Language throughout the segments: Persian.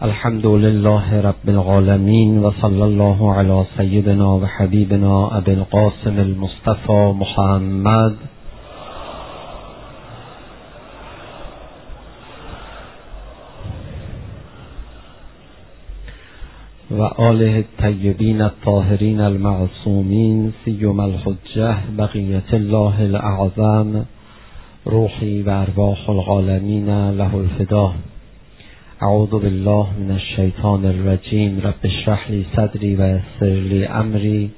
الحمد لله رب العالمين و صلی الله علی سیدنا و حبیبنا ابی القاسم المصطفى محمد و آله الطیبین الطاهرین المعصومین سیما الحجة بقیة الله الاعظم روحی و ارواح العالمین له الفدا. اعوذ بالله من الشیطان الرجیم. رب اشرح لی صدری و یسر لی امری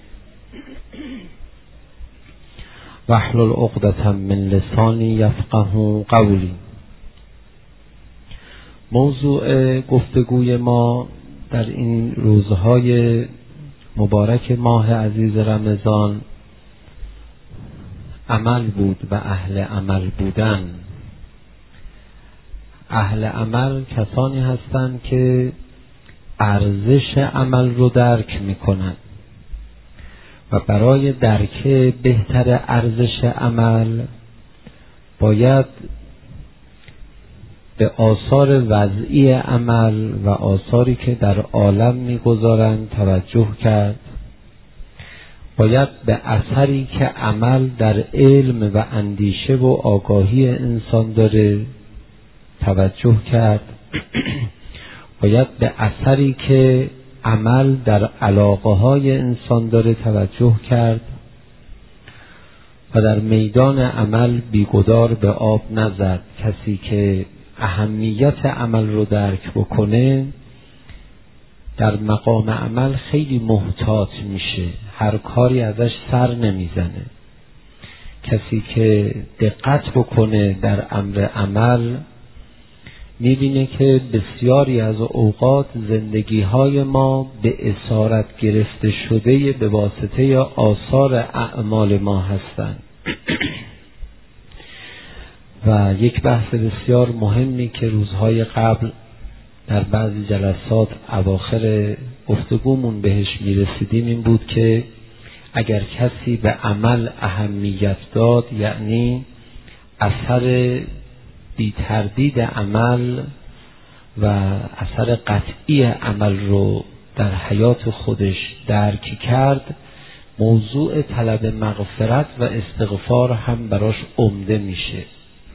واحلل عقدة من لسانی یفقهوا قولی. موضوع گفتگوی ما در این روزهای مبارک ماه عزیز رمضان عمل بود و اهل عمل بودن. اهل عمل کسانی هستند که ارزش عمل رو درک میکنن و برای درک بهتر ارزش عمل باید به آثار وضعی عمل و آثاری که در عالم میگذارند توجه کرد. باید به اثری که عمل در علم و اندیشه و آگاهی انسان داره توجه کرد. باید به اثری که عمل در علاقه های انسان داره توجه کرد و در میدان عمل بیگدار به آب نزد. کسی که اهمیت عمل رو درک بکنه در مقام عمل خیلی محتاط میشه، هر کاری ازش سر نمیزنه. کسی که دقت بکنه در امر عمل میبینه که بسیاری از اوقات زندگی‌های ما به اسارت گرفته شده به واسطه آثار اعمال ما هستند. و یک بحث بسیار مهمی که روزهای قبل در بعضی جلسات اواخر گفتگومون بهش میرسیدیم این بود که اگر کسی به عمل اهمیت داد، یعنی اثر بی تردید عمل و اثر قطعی عمل رو در حیات خودش درک کرد، موضوع طلب مغفرت و استغفار هم براش عمده میشه.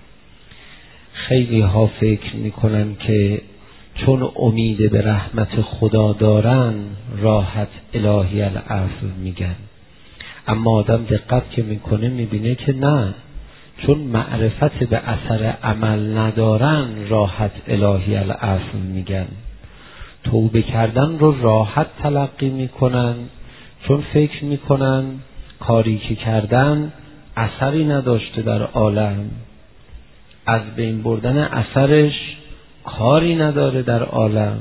خیلی ها فکر میکنن که چون امید به رحمت خدا دارن راحت الهی العفو میگن، اما آدم دقت که میکنه میبینه که نه، چون معرفت به اثر عمل ندارن راحت الهی العفو میگن. توبه کردن رو راحت تلقی میکنن چون فکر میکنن کاری که کردن اثری نداشته در عالم، از بین بردن اثرش کاری نداره در عالم.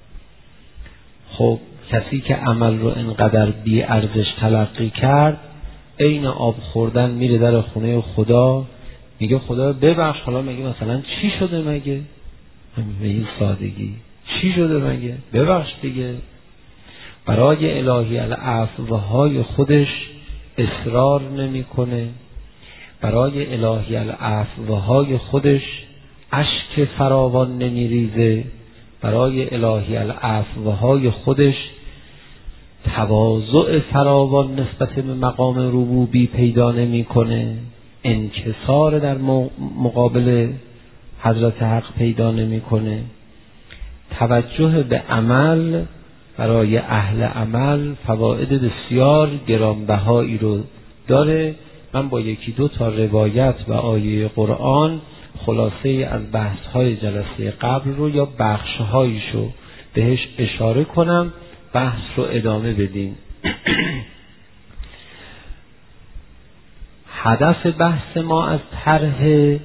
خب کسی که عمل رو اینقدر بی ارزش تلقی کرد، عین آب خوردن میره در خونه خدا میگه خدا ببخش، حالا میگه مثلا چی شده مگه؟ به این سادگی چی شده مگه؟ ببخش دیگه. برای الهی العفوهای خودش اصرار نمیکنه، برای الهی العفوهای خودش اشک فراوان نمیریزه، برای الهی العفوهای خودش تواضع فراوان نسبت به مقام ربوبی پیدا نمیکنه، انکسار در مقابل حضرت حق پیدا نمیکنه. توجه به عمل برای اهل عمل فواید بسیار گرانبهایی رو داره. من با یکی دو تا روایت و آیه قرآن خلاصه از بحث‌های جلسه قبل رو یا بخش‌هایشو بهش اشاره کنم، بحث رو ادامه بدیم. هدف بحث ما از طرح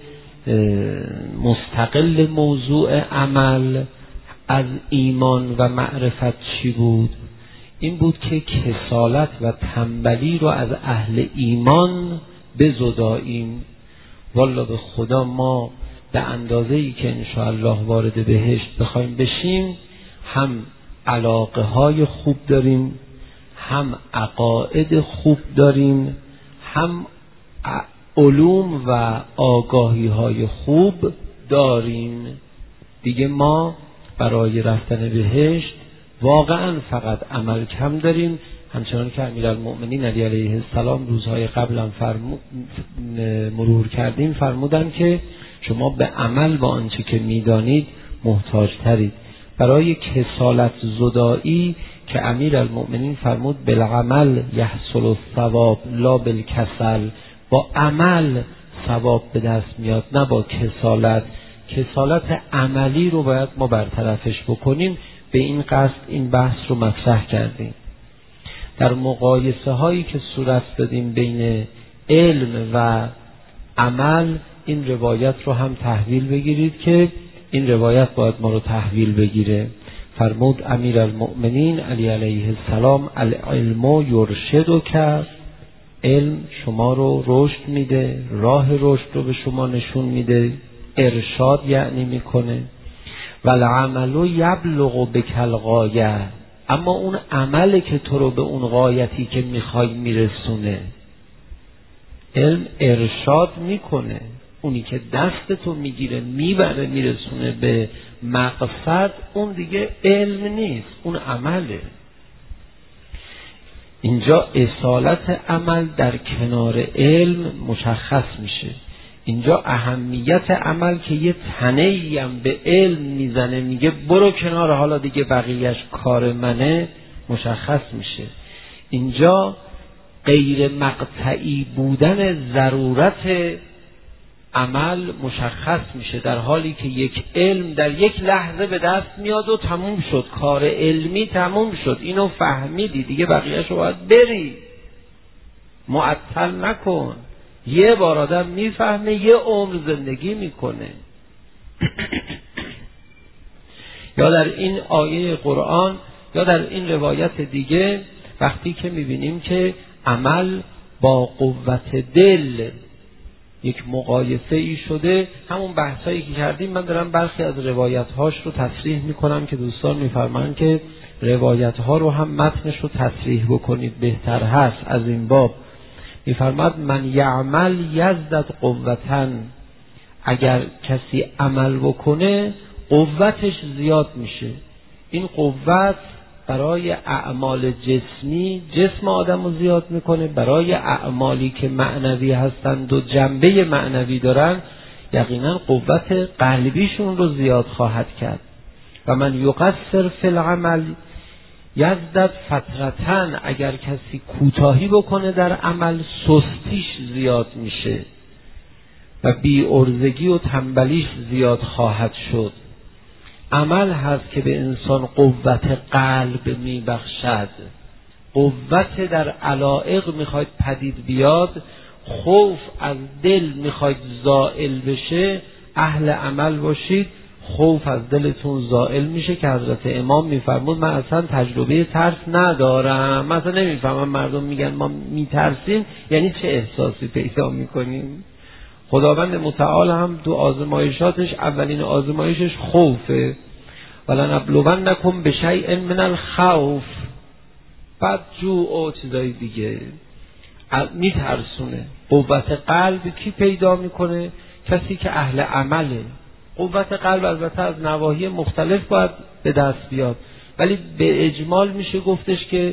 مستقل موضوع عمل از ایمان و معرفت چی بود؟ این بود که کسالت و تنبلی رو از اهل ایمان بزداییم. والا به خدا ما به اندازه‌ای که انشاءالله وارد بهشت بخوایم بشیم، هم علاقه های خوب داریم، هم عقاید خوب داریم، هم علوم و آگاهی های خوب داریم. دیگه ما برای رفتن بهشت واقعا فقط عمل کم داریم، همچنان که امیرالمؤمنین علی علیه السلام روزهای قبلا مرور کردیم فرمودن که شما به عمل با آنچه که میدانید محتاج ترید. برای کسالت زدایی که امیرالمؤمنین فرمود بالعمل یحصل الثواب لا بالکسل، با عمل ثواب به دست میاد نه با کسالت. کسالت عملی رو باید ما برطرفش بکنیم. به این قصد این بحث رو مطرح کردیم. در مقایسه هایی که صورت دادیم بین علم و عمل این روایت رو هم تحویل بگیرید که این روایت باید ما رو تحویل بگیره. فرمود امیرالمؤمنین علی علیه السلام العلم یرشدک، علم شما رو رشد میده، راه رشد رو به شما نشون میده، ارشاد یعنی میکنه. والعمل یبلغ بک الغایه، اما اون عمله که تو رو به اون غایتی که میخوای میرسونه. علم ارشاد میکنه، اونی که دستتو میگیره میبره میرسونه به مقصد، اون دیگه علم نیست، اون عمله. اینجا اصالت عمل در کنار علم مشخص میشه. اینجا اهمیت عمل که یه تنه‌ای هم به علم میزنه میگه برو کنار حالا دیگه بقیهش کار منه مشخص میشه. اینجا غیر مقطعی بودن ضرورت عمل مشخص میشه، در حالی که یک علم در یک لحظه به دست میاد و تموم شد، کار علمی تموم شد، اینو فهمیدی دیگه بقیهشو باید بری، معطل نکن. یه بار آدم میفهمه یه عمر زندگی میکنه. یا در این آیه قرآن یا در این روایت دیگه وقتی که میبینیم که عمل با قوت دل یک مقایسه ای شده، همون بحثایی که کردیم من دارم برخی از روایت هاش رو تصریح میکنم که دوستان میفرمایند که روایت ها رو هم متنش رو تصریح بکنید بهتر هست. از این باب میفرماد من یعمل یزدد قوتن، اگر کسی عمل بکنه قوتش زیاد میشه. این قوت برای اعمال جسمی جسم آدم رو زیاد میکنه، برای اعمالی که معنوی هستند و جنبه معنوی دارن یقینا قوت قلبیشون رو زیاد خواهد کرد. و من یقصر فی العمل یزدد فترتن، اگر کسی کوتاهی بکنه در عمل سستیش زیاد میشه و بی ارزگی و تنبلیش زیاد خواهد شد. عمل هست که به انسان قوت قلب میبخشد. قوت در علایق میخواید پدید بیاد، خوف از دل میخواید زائل بشه، اهل عمل باشید، خوف از دلتون زائل میشه. که حضرت امام میفرمود من اصلا تجربه ترس ندارم، من اصلا نمیفهمم مردم میگن ما میترسیم یعنی چه احساسی پیدا میکنیم. خداوند متعال هم تو آزمایشاتش اولین آزمایشش خوفه. ولنبلونکم بشیء من الخوف، بعد جوع و چیزای دیگه میترسونه. قوت قلب کی پیدا میکنه؟ کسی که اهل عمله. قوت قلب البته از نواحی مختلف باید به دست بیاد، ولی به اجمال میشه گفتش که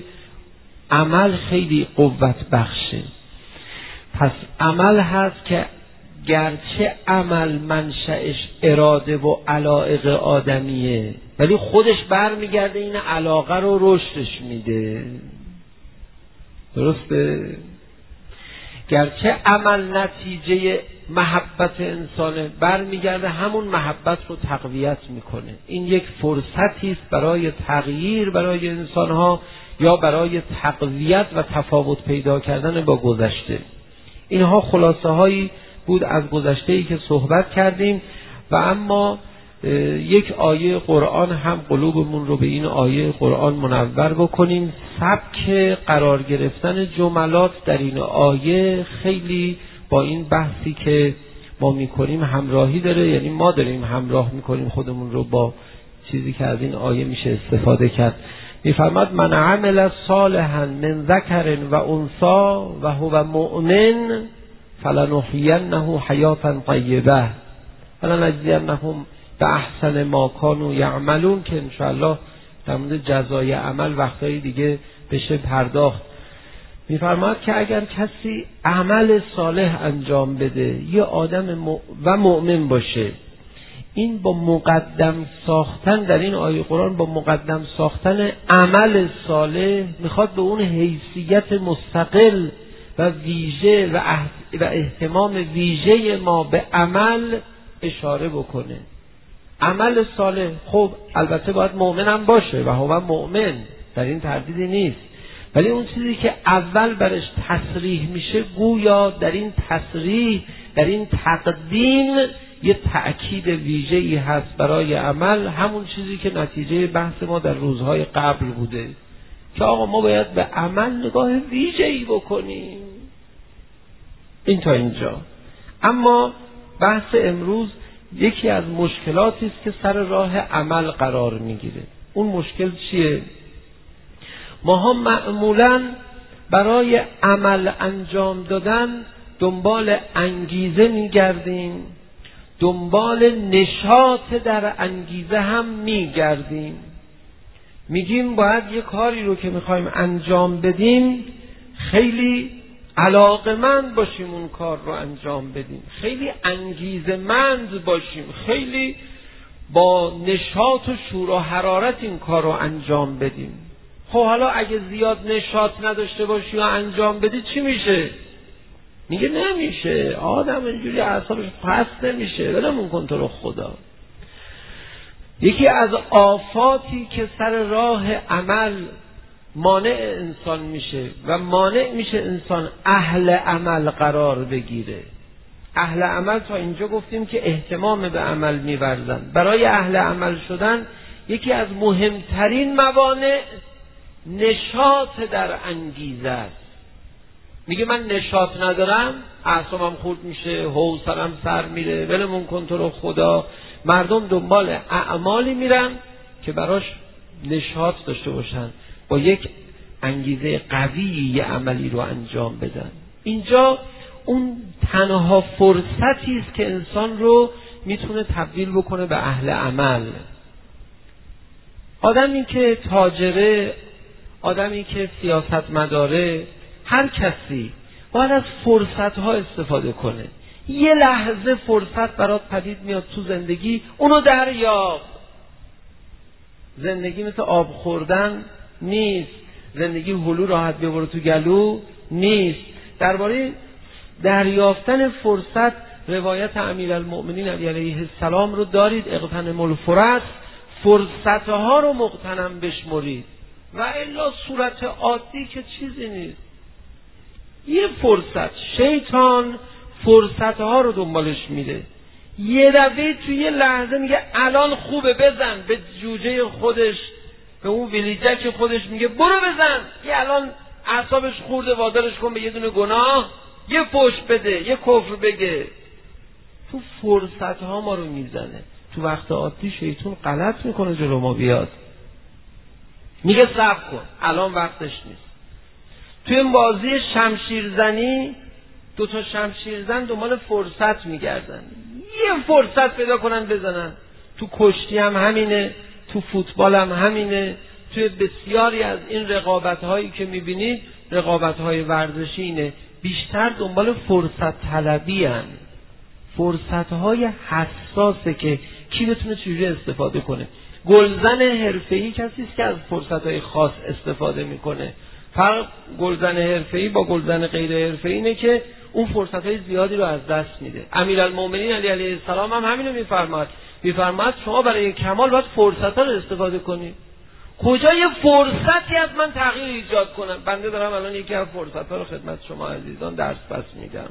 عمل خیلی قوت بخشه. پس عمل هست که گرچه عمل منشأش اراده و علایق آدمیه، ولی خودش برمیگرده این علاقه رو رشدش میده. درسته؟ گرچه عمل نتیجه محبت انسانه، برمیگرده همون محبت رو تقویت میکنه. این یک فرصتی است برای تغییر برای انسانها یا برای تقویت و تفاوت پیدا کردن با گذشته. اینها خلاصه هایی بود از گذشته‌ای که صحبت کردیم. و اما یک آیه قرآن هم قلوبمون رو به این آیه قرآن منور بکنیم. سبک قرار گرفتن جملات در این آیه خیلی با این بحثی که ما میکنیم همراهی داره، یعنی ما داریم همراه میکنیم خودمون رو با چیزی که از این آیه میشه استفاده کرد. میفرماد من عمل صالحا من ذکر و انثی و هو مؤمن فلنحیینه حیاتا طیبه ولنجزینهم به احسن ما کانوا یعملون که انشاءالله در مورد جزای عمل وقتایی دیگه بشه پرداخت. میفرماد که اگر کسی عمل صالح انجام بده، یه آدم و مؤمن باشه، این با مقدم ساختن در این آیه قرآن، با مقدم ساختن عمل صالح میخواد به اون حیثیت مستقل و ویژه و اهتمام ویژه ما به عمل اشاره بکنه. عمل صالح خب البته باید مؤمن هم باشه و هو مؤمن، در این تردیدی نیست، ولی اون چیزی که اول برش تصریح میشه، گویا در این تصریح، در این تقدیم یه تأکید ویژه‌ای هست برای عمل، همون چیزی که نتیجه بحث ما در روزهای قبل بوده که آقا ما باید به عمل نگاه ویژه‌ای بکنیم. این تا اینجا. اما بحث امروز یکی از مشکلاتی است که سر راه عمل قرار میگیره. اون مشکل چیه؟ ما معمولاً برای عمل انجام دادن دنبال انگیزه میگردیم، دنبال نشاط در انگیزه هم میگردیم. میگیم باید یه کاری رو که میخوایم انجام بدیم خیلی علاقمند باشیم اون کار رو انجام بدیم، خیلی انگیزه‌مند باشیم، خیلی با نشاط و شور و حرارت این کار رو انجام بدیم. خب حالا اگه زیاد نشاط نداشته باشی و انجام بدی چی میشه؟ میگه نمیشه، آدم اینجوری اعصابش پست نمیشه، ولمون کن تو رو خدا. یکی از آفاتی که سر راه عمل مانع انسان میشه و مانع میشه انسان اهل عمل قرار بگیره. اهل عمل تا اینجا گفتیم که اهتمام به عمل می‌ورزن. برای اهل عمل شدن یکی از مهمترین موانع نشاط در انگیزه است. میگه من نشاط ندارم، اعصابم خورد میشه، حوصله‌ام سر میره، ولمون کن تو رو خدا. مردم دنبال اعمالی میرن که براش نشاط داشته باشن، با یک انگیزه قوی یه عملی رو انجام بدن. اینجا اون تنها فرصتی است که انسان رو میتونه تبدیل بکنه به اهل عمل. آدمی که تاجره، آدمی که سیاستمداره، هر کسی باید از فرصت‌ها استفاده کنه. یه لحظه فرصت برات پدید میاد تو زندگی، اونو دریاب. زندگی مثل آب خوردن نیست، زندگی هلو راحت ببره تو گلو نیست. درباره دریافتن فرصت روایت امیرالمؤمنین علی علیه السلام رو دارید، اغتنموا الفرص، فرصتها رو مغتنم بشمرید. و الا صورت عادی که چیزی نیست. یه فرصت، شیطان فرصتها رو دنبالش میره، یه دفعه توی یه لحظه میگه الان خوبه بزن، به جوجه خودش، به اون ویلیجک خودش میگه برو بزن. یه الان اعصابش خورده، وادارش کن به یه دونه گناه، یه فحش بده، یه کفر بگه. تو فرصتها ما رو میزنه. تو وقت عادی شیطان غلط میکنه جلو ما بیاد، میگه صبر کن الان وقتش نیست. توی این بازی شمشیرزنی دوتا شمشیرزن دنبال فرصت میگردن، یه فرصت پیدا کنن بزنن. تو کشتی هم همینه، تو فوتبال هم همینه، توی بسیاری از این رقابت‌هایی که می‌بینید، رقابت‌های ورزشی اینه، بیشتر دنبال فرصت طلبی هن. فرصت‌های حساسه که کی بتونه چجوری استفاده کنه. گلزن حرفه‌ای کسی است که از فرصت‌های خاص استفاده می‌کنه. فرق گلزن حرفه‌ای با گلزن غیر حرفه‌ای اینه که اون فرصت‌های زیادی رو از دست میده. امیرالمؤمنین علی علیه السلام هم همینو میفرماد شما برای کمال باید فرصت‌ها رو استفاده کنید. کجا یه فرصتی از من تغییر ایجاد کنم؟ بنده دارم الان یکی از فرصت‌ها رو خدمت شما عزیزان درس پس میدم.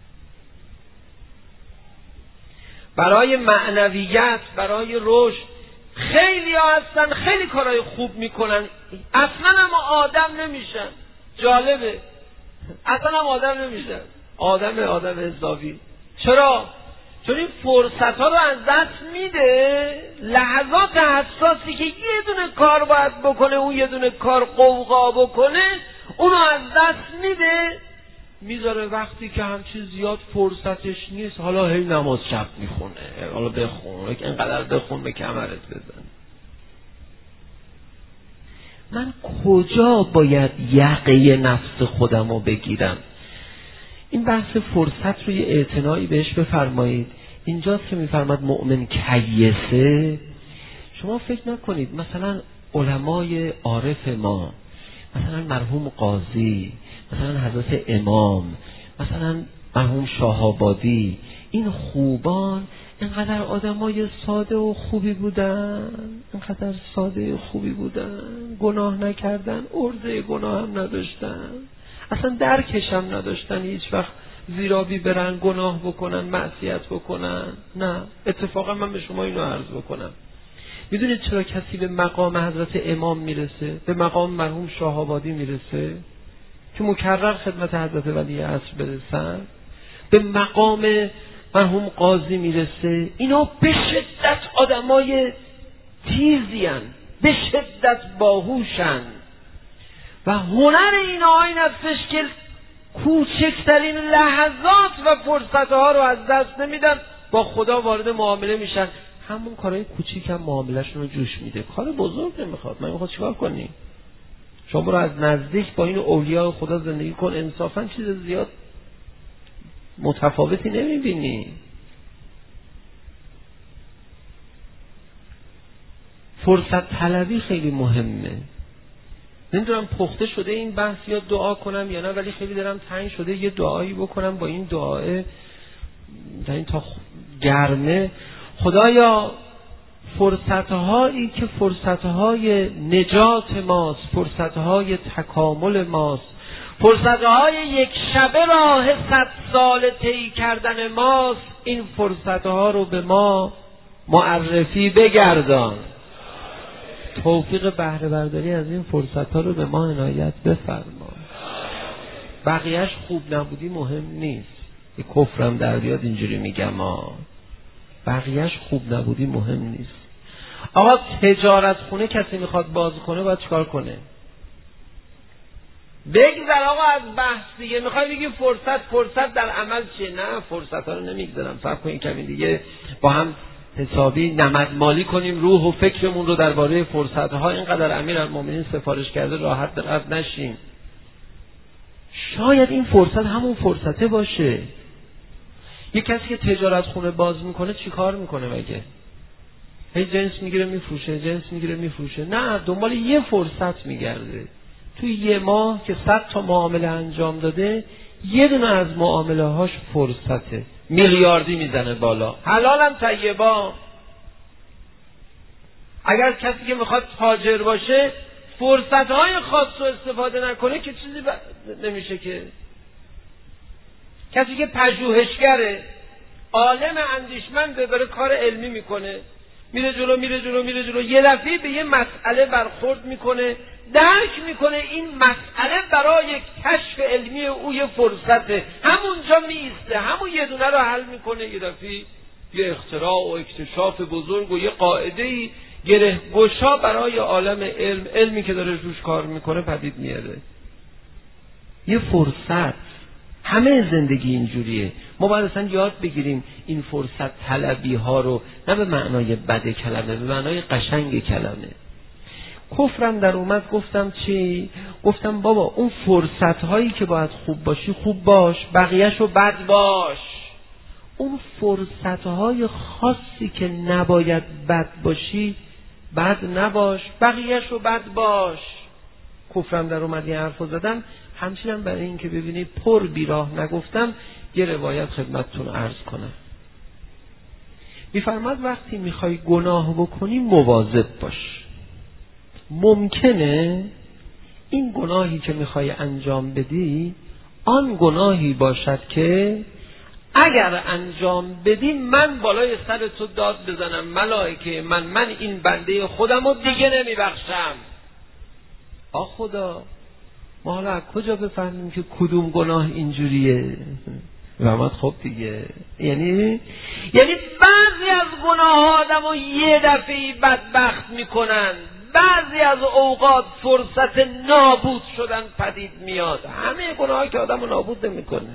برای معنویت، برای رشد، خیلی ها هستن خیلی کارهای خوب میکنن، اصلا هم آدم نمیشن. جالبه، اصلا هم آدم نمیشن، آدم حسابی. چرا؟ چون این فرصت ها رو از دست میده. لحظات حساسی که یه دونه کار باید بکنه، اون یه دونه کار قوقا بکنه، اونو از دست میده میذاره وقتی که همچین زیاد فرصتش نیست حالا هی نماز شب میخونه، حالا بخون، اینقدر بخون به کمرت بزن. من کجا باید یقه نفس خودم رو بگیرم؟ این بحث فرصت روی اعتنایی بهش بفرمایید. اینجاست که میفرماد مؤمن کیسه. شما فکر نکنید مثلا علمای عارف ما، مثلا مرحوم قاضی، مثلا حضرت امام، مثلا مرحوم شاه‌آبادی، این خوبان اینقدر آدمای ساده و خوبی بودن، اینقدر ساده و خوبی بودن، گناه نکردن، عرضه گناه هم نداشتن، اصلا درکش هم نداشتن هیچ وقت زیرابی برن گناه بکنن، معصیت بکنن. نه، اتفاقا من به شما اینو عرض بکنم، میدونید چرا کسی به مقام حضرت امام میرسه، به مقام مرحوم شاه‌آبادی میرسه که مکرر خدمت حضرت ولی عصر برسن، به مقام مرحوم قاضی میرسه؟ اینا به شدت آدمای تیزی‌ان، به شدت باهوشن و هنر اینا این هستش که کوچکترین لحظات و فرصتها رو از دست نمیدن، با خدا وارد معامله میشن، همون کارهای کوچیک هم معاملهشون رو جوش میده، کار بزرگ نمیخواد. من میخواد چیکار کنی؟ شما رو از نزدیک با این اولیاء خدا زندگی کن، انصافا چیز زیاد متفاوتی نمیبینی. فرصت طلبی خیلی مهمه. نمیدونم پخته شده این بحث یا دعا کنم یا نه، ولی خیلی دارم تنگ شده یه دعایی بکنم با این دعاه در این تا گرمه. خدایا فرصتهایی که فرصتهای نجات ماست، فرصتهای تکامل ماست، فرصتهای یک شبه راه 100 سال طی کردن ماست، این فرصتها رو به ما معرفی بگردان. توفیق بهره برداری از این فرصتها رو به ما عنایت بفرما. بقیهش خوب نبودی مهم نیست، یه کفرم در بیاد اینجوری میگم بقیهش خوب نبودی مهم نیست. آقا تجارت خونه کسی میخواد باز کنه باید چیکار کنه؟ بگذر آقا از بحث دیگه. میخوای بگی فرصت در عمل چیه؟ نه، فرصت ها رو نمیگذارم. صبر کنیم کمی دیگه با هم حسابی نمدمالی کنیم روح و فکرمون رو درباره فرصت ها. اینقدر امیرالمومنین سفارش کرده راحت رد نشیم. شاید این فرصت همون فرصته باشه. یک کسی که تجارت خونه باز میکنه چی کار میکنه مگه؟ هی جنس میگیره میفروشه؟ نه، دنبال یه فرصت میگرده. توی یه ماه که 100 تا معامله انجام داده، یه دونه از معامله هاش فرصته، میلیاردی میزنه بالا، حلالم طیبا. اگر کسی که میخواد تاجر باشه فرصت های خاص رو استفاده نکنه که چیزی نمیشه. که کسی که پژوهشگره، عالم اندیشمند، داره کار علمی میکنه، میره جلو، یه دفعه به یه مسئله برخورد میکنه، درک میکنه این مسئله برای کشف علمی او یه فرصته، همونجا میسته، همون یه دونه رو حل میکنه، یه دفعه یه اختراع و اکتشاف بزرگ و یه قاعده‌ای گره گشا برای عالم علمی که داره روش کار میکنه پدید میاره. یه فرصت. همه زندگی اینجوریه. ما باید اصلا یاد بگیریم این فرصت طلبی ها رو، نه به معنای بد کلمه، به معنای قشنگ کلمه. کفرم در اومد گفتم چی؟ گفتم بابا اون فرصت هایی که باید خوب باشی خوب باش، بقیه‌شو بد باش. اون فرصت های خاصی که نباید بد باشی بد نباش، بقیه‌شو بد باش. کفرم در اومد یه حرفو زدم، همچنین برای این که ببینید پر بیراه نگفتم یه روایت خدمتتون عرض کنم. میفرماد وقتی میخوای گناه بکنی مواظب باش. ممکنه این گناهی که میخوای انجام بدی آن گناهی باشد که اگر انجام بدی من بالای سر تو داد بزنم ملائکه من این بنده خودم رو دیگه نمیبخشم. خدا ما حالا از کجا بفهمیم که کدوم گناه اینجوریه؟ رحمت خب دیگه، یعنی بعضی از گناه آدم رو یه دفعی بدبخت میکنن، بعضی از اوقات فرصت نابود شدن پدید میاد. همه گناهی که آدمو نابود نمیکنه.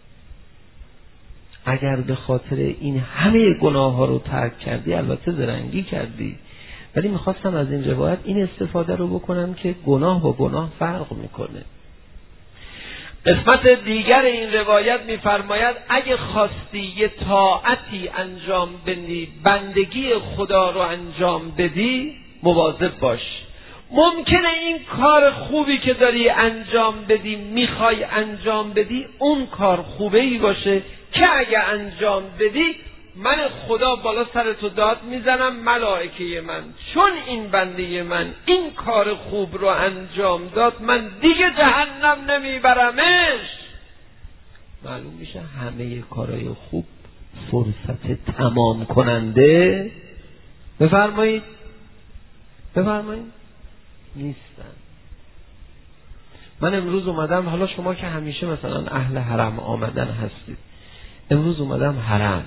اگر به خاطر این همه گناه ها رو ترک کردی، البته زرنگی کردی، ولی میخواستم از این روایت این استفاده رو بکنم که گناه با گناه فرق میکنه. قسمت دیگر این روایت میفرماید اگه خواستی یه طاعتی انجام بدی، بندگی خدا رو انجام بدی، مواظب باش. ممکنه این کار خوبی که داری انجام بدی، میخوای انجام بدی، اون کار خوبی باشه که اگه انجام بدی من خدا بالا سر تو داد میزنم، ملائکه من چون این بنده من این کار خوب رو انجام داد، من دیگه جهنم نمیبرمش. معلوم میشه همه کارهای خوب فرصت تمام کننده بفرمایید نیستن. من امروز اومدم، حالا شما که همیشه مثلا اهل حرم آمدن هستید، امروز اومدم حرم،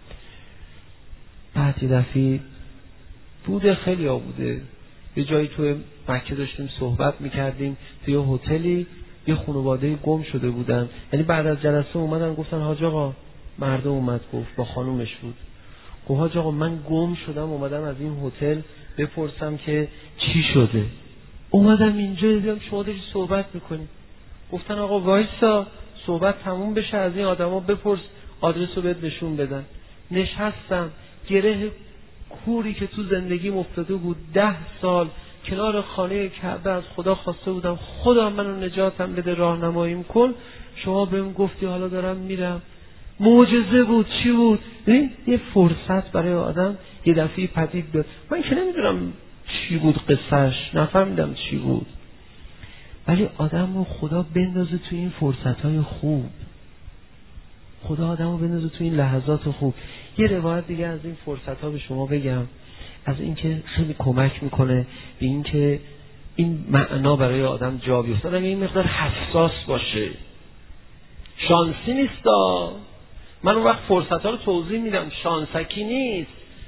بعد یه دفعه بوده، خیلی ها بوده، یه جایی توی مکه داشتیم صحبت میکردیم، توی هتلی یه خانواده گم شده بودن، یعنی بعد از جلسه اومدن گفتن حاج آقا مرد اومد، گفت با خانومش بود، گفت حاج آقا من گم شدم، اومدم از این هتل بپرسم که چی شده، اومدم اینجا دیدم شما داری صحبت میکنی. گفتن آقا وایسا صحبت تموم بشه، از این آدما بپرس آدرس رو بهت نشون بدن. نشستم، گره کوری که تو زندگیم افتاده بود 10 سال کنار خانه کعبه از خدا خواسته بودم خدا منو نجاتم بده، راهنماییم کن، شما بهم گفتی حالا دارم میرم. معجزه بود. چی بود؟ یه فرصت برای آدم یه دفعه پدید بیاد. من که نمیدونم چی بود قصهش، نفهمیدم چی بود، ولی آدم رو خدا بندازه تو این فرصتهای خوب، خدا آدم رو بندازه تو این لحظات خوب. یه روایت دیگه از این فرصتها به شما بگم، از این که خیلی کمک میکنه به این که این معنا برای آدم جا بیفته، آدم این مقدار حساس باشه. شانسی نیستا، من اون وقت فرصتها رو توضیح میدم، شانسکی نیست.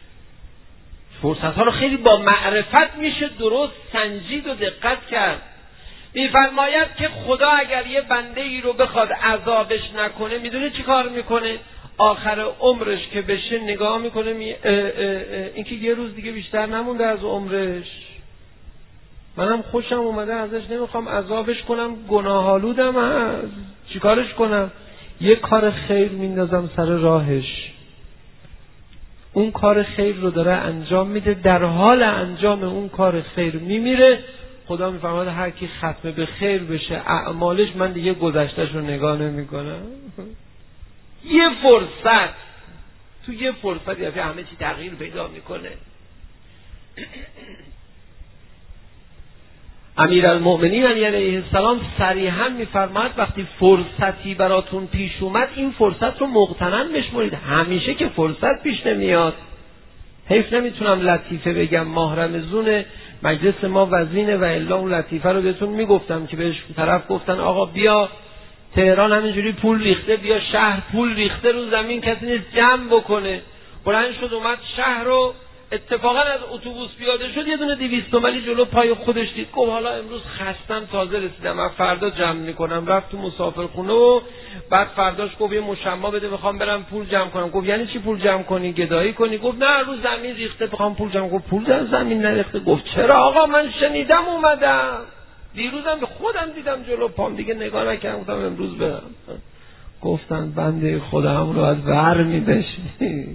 فرصتها رو خیلی با معرفت میشه درست سنجید و دقت کرد. میفرماید که خدا اگر یه بنده ای رو بخواد عذابش نکنه، میدونه چی کار میکنه؟ آخر عمرش که بشه نگاه میکنه این که یه روز دیگه بیشتر نمونده از عمرش، منم خوشم اومده ازش، نمیخوام عذابش کنم، گناهالودم هست، چی کارش کنم؟ یه کار خیر میندازم سر راهش، اون کار خیر رو داره انجام میده، در حال انجام اون کار خیر میمیره. خدا میفرماید هر کی ختم به خیر بشه اعمالش، من دیگه گذشتهش رو نگاه نمیکنم. یه فرصت، تو یه فرصت یعنی همه چی تغییر پیدا میکنه. امیرالمؤمنین علیه السلام صریحا میفرماید وقتی فرصتی براتون پیش اومد، این فرصت رو مغتنم بشمرید. همیشه که فرصت پیش نمیاد. حیف نمیتونم لطیفه بگم، ماه رمضان مجلس ما وزینه و الا اون لطیفه رو بهتون میگفتم که بهش طرف گفتن آقا بیا تهران همینجوری پول ریخته، بیا شهر پول ریخته رو زمین، کسی نیست جمع بکنه. بلند شد اومد شهر رو، اتفاقا از اتوبوس پیاده شد، یه دونه 200 تومانی جلو پای خودش دید، گفت حالا امروز خستم تازه رسیدم، من فردا جمع میکنم. رفت تو مسافرخونه و بعد فرداش گفت یه مشمع بده میخوام برم پول جمع کنم. گفت یعنی چی پول جمع کنی؟ گدایی کنی؟ گفت نه رو زمین ریخته میخوام پول جمع کنم. گفت پول در زمین نریخته. گفت چرا آقا من شنیدم اومدم، دیروزم به خودم دیدم جلو پام، دیگه نگاه نکردم، گفتم امروز برم. گفتن بنده خدا هم رو از ور می‌داشتی.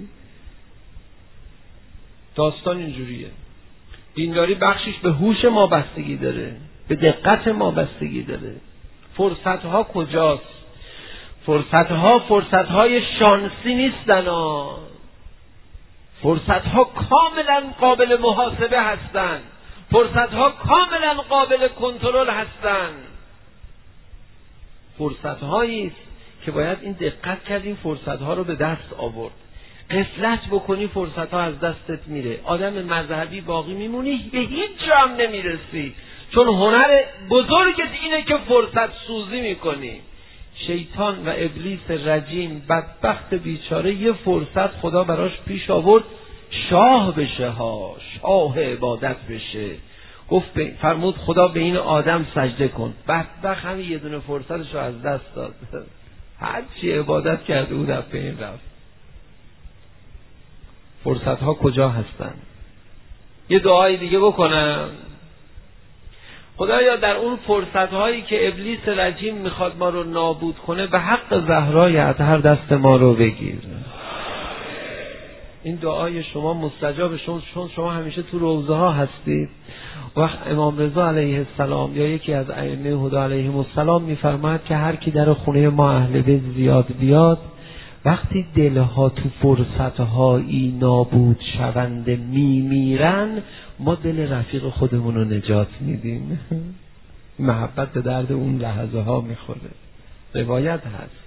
داستان اینجوریه. دینداری بخشش به هوش ما بستگی داره، به دقت ما بستگی داره. فرصتها کجاست؟ فرصتهای شانسی نیستن ها. فرصتها کاملا قابل محاسبه هستن، فرصتها کاملا قابل کنترل هستن. فرصتهایی است که باید این دقت کرد، این فرصتها رو به دست آورد. غفلت بکنی فرصتها از دستت میره. آدم مذهبی باقی میمونی، به هیچ جا هم نمیرسی، چون هنر بزرگت اینه که فرصت سوزی میکنی. شیطان و ابلیس رجیم بدبخت بیچاره یه فرصت خدا براش پیش آورد شاه بشه ها، شاه عبادت بشه. فرمود خدا به این آدم سجده کن. بدبخت همین یه دونه فرصتش رو از دست داد. هر چی عبادت کرده بود از بین رفت. فرصت ها کجا هستن؟ یه دعای دیگه بکنم. خدایا در اون فرصت هایی که ابلیس رجیم میخواد ما رو نابود کنه، به حق زهرای اطهر دست ما رو بگیر. این دعای شما مستجاب، چون شما همیشه تو روضه ها هستید. وقت امام رضا علیه السلام یا یکی از ائمه هدی علیهم السلام میفرماید که هر کی در خونه ما اهل بیت زیاد بیاد، وقتی دلها تو فرصتهایی نابود شونده میمیرن، ما دل رفیق خودمون رو نجات میدیم. محبت به درد اون لحظه ها میخوره. روایت هست.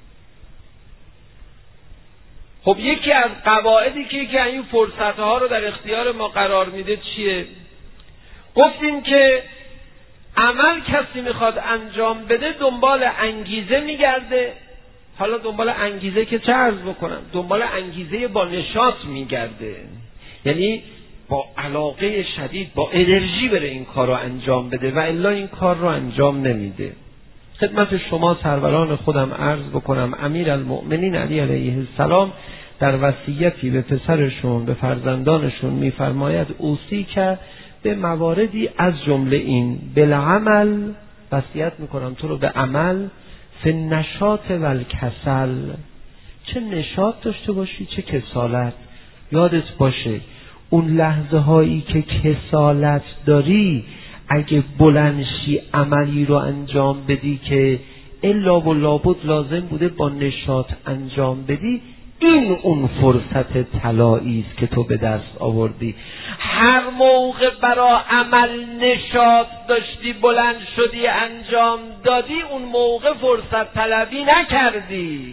خب یکی از قواعدی که این فرصتها رو در اختیار ما قرار میده چیه؟ گفتیم که عمل کسی میخواد انجام بده دنبال انگیزه میگرده. حالا دنبال انگیزه که چه عرض بکنم؟ دنبال انگیزه با نشاط میگرده، یعنی با علاقه شدید، با انرژی بره این کار رو انجام بده و الا این کار رو انجام نمیده. خدمت شما سروران خودم عرض بکنم امیرالمؤمنین علی علیه السلام در وصیتی به پسرشون، به فرزندانشون میفرماید اوصی که به مواردی از جمله این بالعمل، وصیت میکنم تو رو به عمل، فی النشاط و الکسل، چه نشاط داشته باشی چه کسالت. یادت باشه اون لحظه هایی که کسالت داری، اگه بلندشی عملی رو انجام بدی که الا و لابد لازم بوده با نشاط انجام بدی، این اون فرصت طلایی است که تو به دست آوردی. هر موقع برای عمل نشاط داشتی، بلند شدی انجام دادی، اون موقع فرصت طلبی نکردی.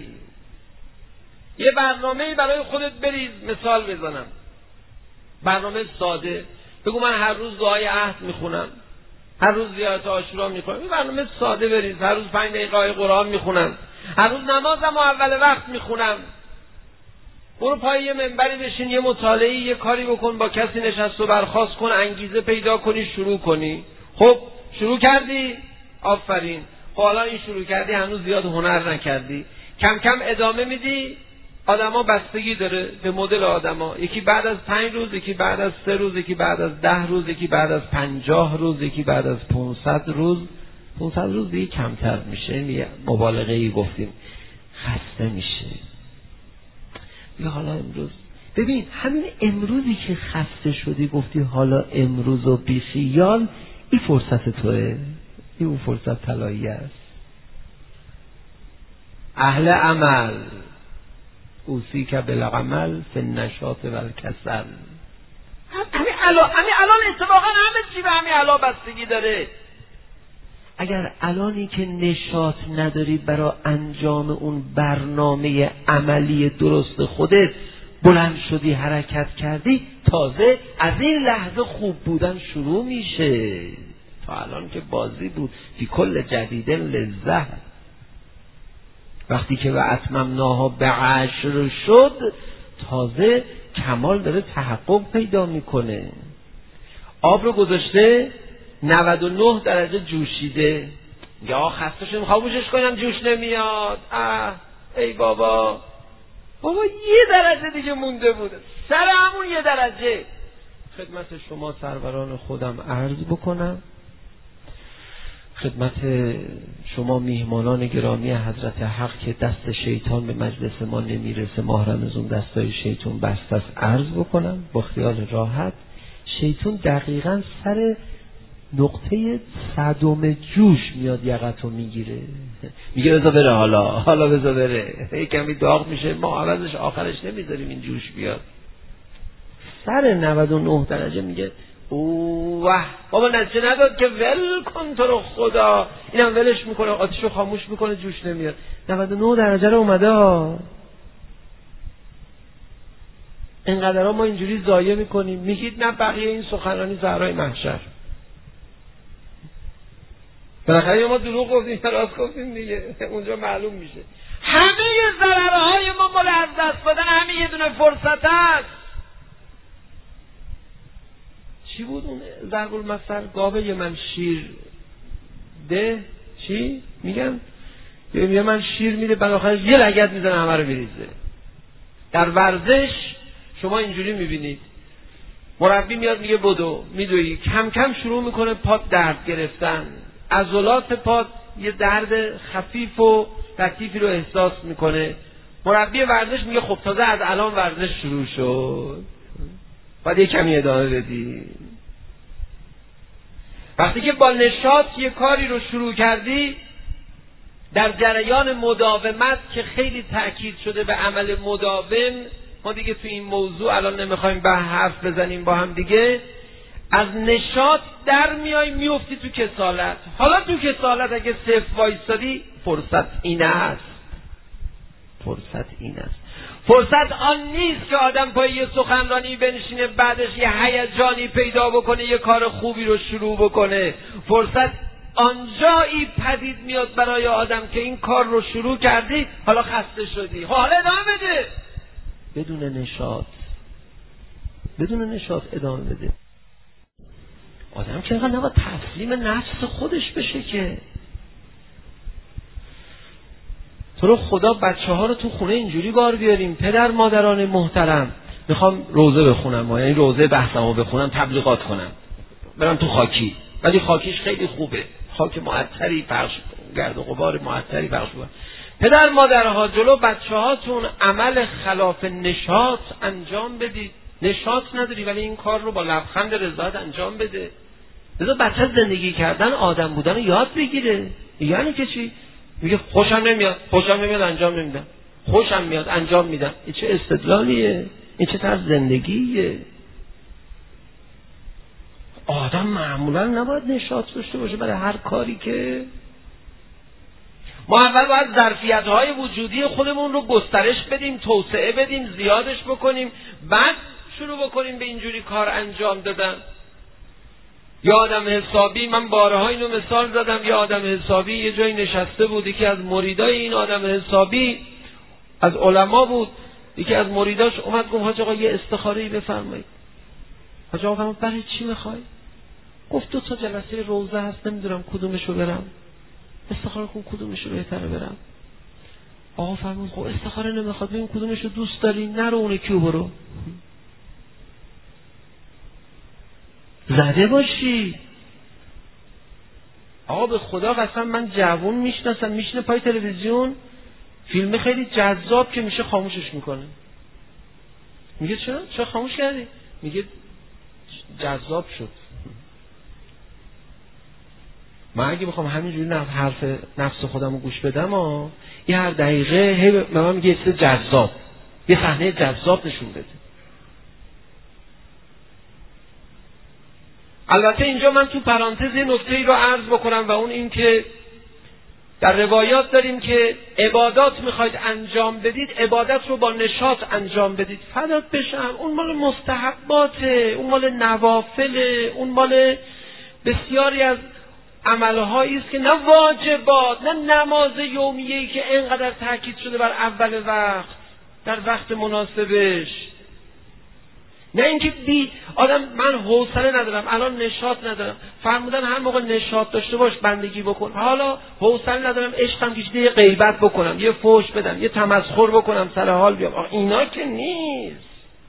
یه برنامه‌ای برای خودت بریز. مثال بزنم، برنامه ساده. بگو من هر روز دعای عهد میخونم، هر روز زیارت عاشورا میکنم. این برنامه ساده بریز. هر روز 5 دقیقه آیه قرآن میخونم، هر روز نمازم اول وقت میخونم. برو پای یه منبری بشین، یه مطالعه، یه کاری بکن، با کسی نشست و برخاست کن، انگیزه پیدا کنی، شروع کنی. خب شروع کردی؟ آفرین. خب حالا این شروع کردی، هنوز زیاد هنر نکردی، کم کم ادامه میدی. آدما بستگی داره به مدل آدما، یکی بعد از 5 روز، یکی بعد از 3 روز، یکی بعد از 10 روز، یکی بعد از 50 روز، یکی بعد از 500 روز. 500 روز دیگه کمتر میشه، یه مبالغه‌ای گفتیم، خسته میشه. یا حالا امروز ببین، همین امروزی که خسته شدی گفتی حالا امروز و بی خیال، این فرصت توه، این اون فرصت طلایی است. اهل عمل اوصی که بالعمل فی النشاط و الکسل. همین الان اتفاقا همه چی به همین الان بستگی داره. اگر الانی که نشاط نداری برای انجام اون برنامه عملی درست خودت، بلند شدی حرکت کردی، تازه از این لحظه خوب بودن شروع میشه. تا الان که بازی بود، فی کل جدید لذت. وقتی که و اتممناها به 10 شد، تازه کمال داره تحقق پیدا میکنه. آب رو گذاشته 99 درجه جوشیده، یا خسته شدم خاموشش کنم جوش نمیاد، ای بابا یه درجه دیگه مونده بوده، سر همون یه درجه. خدمت شما سروران خودم عرض بکنم، خدمت شما میهمانان گرامی حضرت حق که دست شیطان به مجلس ما نمیرسه، ماه رمضان دستای شیطان بسته است، عرض بکنم با خیال راحت. شیطان دقیقاً سر نقطه 100 جوش میاد، یقتو میگیره، میگه بذار بره، حالا بذار بره، یه کمی داغ میشه، ما عوضش آخرش نمیذاریم این جوش بیاد. سر 99 درجه میگه اوه بابا نتیجه نداد که ول کن تو رو خدا، اینم ولش میکنه، آتیشو خاموش میکنه، جوش نمیاد. 99 درجه رو اومده ها. اینقدر ما اینجوری ضایع میکنیم، میگید نه بقیه این سخنرانی زهرای محشر. بالاخره ما دروغ گفتیم راست گفتیم دیگه، اونجا معلوم میشه. همه ضررهای ما مال از دست دادن همین یه دونه فرصت است. چی بود اون ضرب المثل؟ گاوه من شیر ده چی میگن؟ میگه من شیر میده بعد آخرش یه لگد میزنه همه رو میریزه. در ورزش شما اینجوری میبینید مربی میاد میگه بدو، میدوی، کم کم شروع میکنه پات درد گرفتن، عضلات پات یه درد خفیف و لطیفی رو احساس میکنه. مربی ورزش میگه خب تازه از الان ورزش شروع شد، باید یه کمی ادامه بدی. وقتی که با نشاط یه کاری رو شروع کردی، در جریان مداومت که خیلی تأکید شده به عمل مداوم، ما دیگه تو این موضوع الان نمیخوایم به حرف بزنیم با هم دیگه، از نشاط در میای میفتی تو کسالت. حالا تو کسالت اگه صفر وایستادی، فرصت این است. فرصت آن نیست که آدم پای یه سخنرانی بنشینه بعدش یه هیجانی پیدا بکنه یه کار خوبی رو شروع بکنه. فرصت آنجایی پدید میاد برای آدم که این کار رو شروع کردی، حالا خسته شدی، حالا ادامه بده. بدون نشاط ادامه بده. آدم که اینقدر نباید تسلیم نفس خودش بشه که تو رو خدا بچه ها رو تو خونه اینجوری بار بیاریم. پدر مادران محترم، میخوام روزه بخونم، یعنی روزه بحثمو بخونم، تبلیغات کنم، برم تو خاکی، ولی خاکیش خیلی خوبه، خاک معطری پخش، گرد و غبار معطری پخش کنه. پدر مادرها جلو بچه هاتون عمل خلاف نشاط انجام بدید. نشاط نداری ولی این کار رو با لبخند رضایت انجام بده. بذار بچه زندگی کردن، آدم بودن رو یاد بگیره. یعنی که چی؟ میگه خوشم نمیاد انجام نمیدم، خوشم میاد انجام میدم. این چه استدلالیه؟ این چه طرز زندگیه؟ آدم معمولا نباید نشاط داشته باشه برای هر کاری که ما اول باید ظرفیت‌های وجودی خودمون رو گسترش بدیم، توسعه بدیم، زیادش بکنیم، بعد شروع بکنیم به اینجوری کار انجام دادن. یا آدم حسابی، من بارها اینو مثال زدم، یا آدم حسابی یه جایی نشسته بود، یکی از مریدای این آدم حسابی از علما بود، یکی از مریداش اومد گفت حاج آقا یه استخاره‌ای بفرمایید. حاج آقا فرمود برای چی میخوای؟ گفت 2 تا جلسه روزه هست، نمیدونم کدومشو برم، استخاره کن کدومشو بهتره برم. آقا فرمود خب استخاره نمیخواد، ببین کدومشو دوست داری، نرو اون یکیو برو. زده باشی. آقا به خدا قسم من جوون میشناسم میشینه پای تلویزیون فیلم خیلی جذاب که میشه خاموشش میکنه. میگه چرا خاموش کردی؟ میگه جذاب شد. من اگه بخوام همینجوری حرف نفس خودم رو گوش بدم یه هر دقیقه به من میگه یه چیز جذاب، یه صحنه جذاب نشون بده. البته اینجا من تو پرانتز یه نکته‌ای رو عرض بکنم و اون این که در روایات داریم که عبادات میخواید انجام بدید، عبادت رو با نشاط انجام بدید. فدات بشم، اون مال مستحباته، اون مال نوافله، اون مال بسیاری از عملهایی است که نه واجبات، نه نماز یومیه‌ای که اینقدر تاکید شده بر اول وقت در وقت مناسبش. نه اینکه آدم من حوصله ندارم، الان نشاط ندارم، فرمودن هر موقع نشاط داشته باش بندگی بکن. حالا حوصله ندارم، عشقم کشیده یه غیبت بکنم، یه فحش بدم، یه تمسخر بکنم، سر حال بیام. اینا که نیست.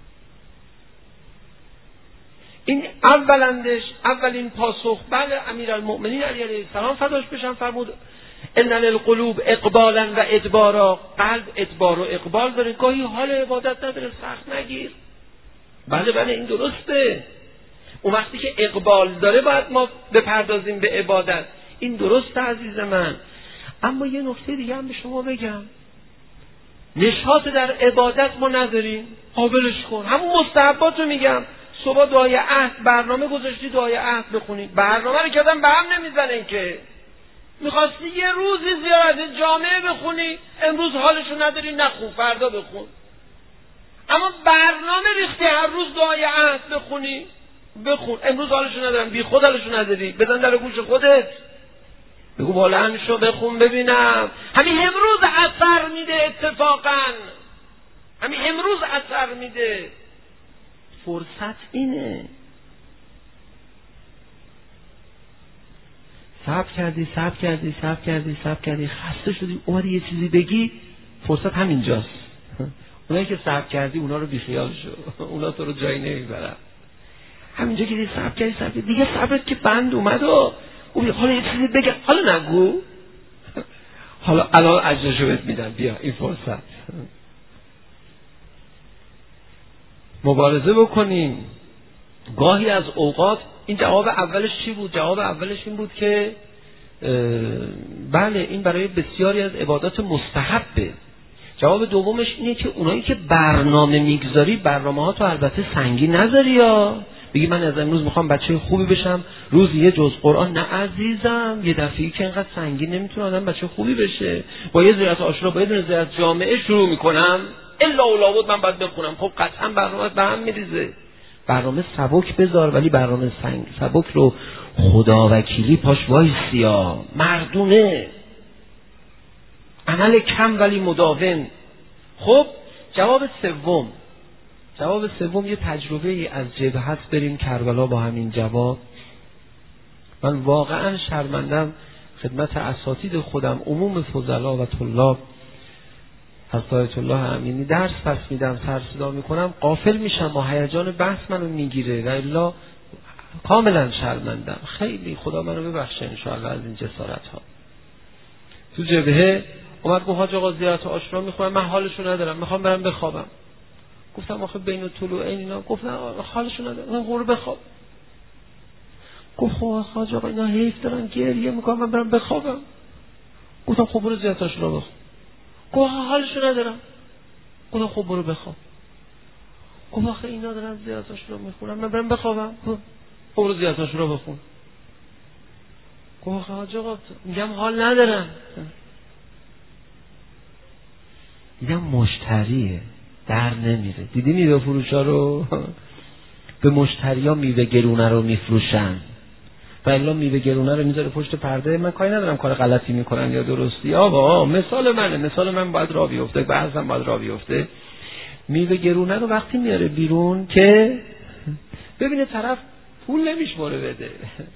این اولین پاسخ بله امیرالمؤمنین علی علیه السلام فداش بشن فرمود ان للقلوب اقبالا و ادبارا. قلب ادبار و اقبال داره، گاهی حال عبادت نداره، سخت نگیر. بله این درسته. اون وقتی که اقبال داره باید ما بپردازیم به عبادت، این درسته عزیز من. اما یه نکته دیگه هم به شما بگم، نشاط در عبادت ما نداریم، قابلش کن. همون مستحبات رو میگم، صبح دعای عهد برنامه گذاشتی دعای عهد بخونی، برنامه رو کردن به هم نمیزنن که. میخواستی یه روزی زیارت جامعه بخونی، امروز حالشو نداری، نخون، فردا بخون. اما برنامه ریختی هر روز دعای عهد بخونی، بخون. امروز حالشو ندارم، بی خود حالشو نداری، بزن در گوش خودت، بگو بلند شو بخون ببینم. همین امروز اثر میده، اتفاقا همین امروز اثر میده. فرصت اینه. صبر کردی خسته شدی اومدی یه چیزی بگی، فرصت همینجاست. اونایی که صبر کردی اونا رو بیخیال شو، اونا تو رو جایی نمیبرن. همینجا که صبر کردی دیگه صبرت که بند اومد و حالا یه چیزی بگه، حالا نگو، حالا الان اجرشو بهت میدم، بیا این فرصت. مبارزه بکنیم. گاهی از اوقات این جواب اولش چی بود؟ جواب اولش این بود که بله این برای بسیاری از عبادات مستحبه. جواب دومش اینه که اونایی که برنامه میگذاری، برنامه ها تو البته سنگین نذاری، یا بگی من از امروز میخوام بچه خوبی بشم، روز یه جز قرآن. نه عزیزم، یه دفعه‌ای که اینقدر سنگین نمیتونه آدم بچه خوبی بشه. با یه زیارت عاشورا، با یه دونه زیارت جامعه شروع میکنم، الا اولابود من باید بخونم. خب قطعا برنامه به هم میریزه. برنامه سبک بذار، ولی برنامه سبک رو خداوکیلی پاش وایسیا، مردونه، عمل کم ولی مداوم. خب جواب سوم یه تجربه ای از جبهت بریم کربلا با همین جواب. من واقعا شرمندم خدمت اساتید خودم، عموم فضلا و طلاب از آیت الله امینی درس پس میدم، سر صدا میکنم، غافل میشم، با هیجان بحث منو میگیره و الا کاملا شرمندم. خیلی خدا منو ببخشه ان شاء الله از این جسارت ها. تو جبهه اومد گفت حاج آقا زیارت عاشورا میخوام، من حالشو ندارم، میخوام برم بخوابم. گفتم آخه بین طلوعین اینا، گفت نه حالشو ندارم، من برو بخواب. گفت خب حاج آقا اینا حیف دارن گریه میکنم، من برم بخوابم. گفتم خب برو زیارت عاشورا بخواب. گفت حالشو ندارم. گفتم خب برو بخواب. گفت آخه اینا دارن زیارت عاشورا میخونن، من برم بخوابم. خب برو زیارت عاشورا بخون. گفت حاج آقا میگم حال ندارم. دیدم مشتریه، در نمیره. دیدی میوه فروشا رو به مشتریا میوه گرونه رو میفروشن و الا میوه گرونه رو میذاره پشت پرده. من کاری ندارم کار غلطی میکنن یا درستی، آقا مثال من باید راه بیفته، بعضم باید راه بیفته. میوه گرونه رو وقتی میاره بیرون که ببینه طرف پول نمیشماره بده.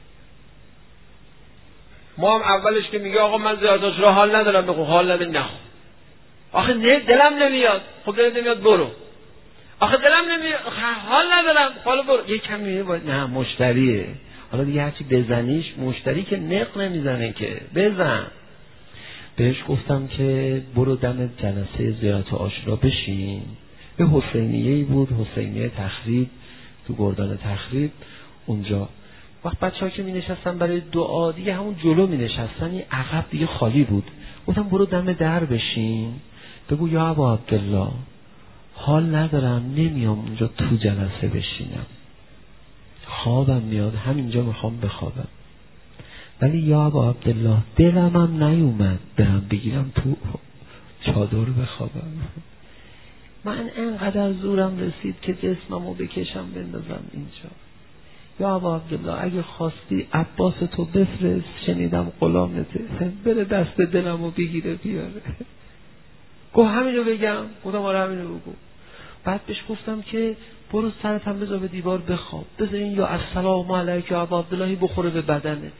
ما هم اولش که میگه آقا من زیاداش را حال ندارم، بگو حال ندارم، نه آخه دلم نمیاد. خب دلم نمیاد برو. آخه دلم نمیاد، حال ندارم، حالا برو. یه کمی نه مشتریه. حالا دیگه هرچی بزنیش، مشتری که نق نمیزنه که بزن. بهش گفتم که برو دم جلسه زیارت عاشورا بشین. به حسینیه‌ای بود، حسینیه تخریب، تو گردان تخریب اونجا. وقت بچه‌ها که می نشستن برای دعا دیگه همون جلو می نشستن، این عقب دیگه خالی بود. گفتم برو دم در بشین، بگو یا ابا عبدالله حال ندارم، نمیام اونجا تو جلسه بشینم، خوابم میاد، همینجا میخوام بخوابم، ولی یا ابا عبدالله دلم هم نیومد برم بگیرم تو چادر بخوابم. من انقدر زورم رسید که جسممو بکشم بندازم اینجا. یا ابا عبدالله اگه خواستی عباس تو بفرست، شنیدم غلامته، بره دست دلمو بگیره بیاره. گفت همینو بگم؟ گفتم آره همینو بگو. بعد بهش گفتم که برو سرت هم بذار به دیوار بخواب، بذار این یا السلام علیک یا ابا عبدالله بخوره به بدنت.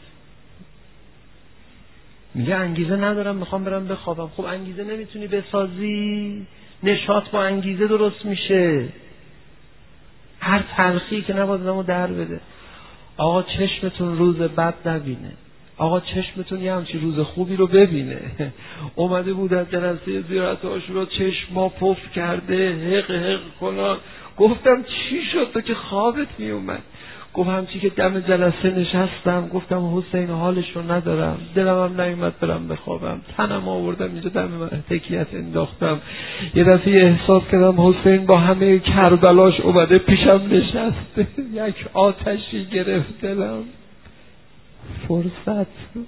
میگه انگیزه ندارم، میخوام برم بخوابم. خب انگیزه نمیتونی بسازی، نشاط با انگیزه درست میشه. هر تلخی که نباید آدمو در بده. آقا چشمتون روز بد نبینه، آقا چشمتون یه همچی روز خوبی رو ببینه. اومده بود از جلسه زیارت عاشورا چشما پف کرده، حق کنان. گفتم چی شد تو که خوابت می اومد؟ گفت همچی که دم جلسه نشستم گفتم حسین حالش رو ندارم، دلم هم نیومد برم بخوابم، تنم آوردم اینجا دم تکیت انداختم، یه دفعه احساس کردم حسین با همه کربلاش اومده پیشم نشسته، یک آتشی گرفت دلم. فرصت،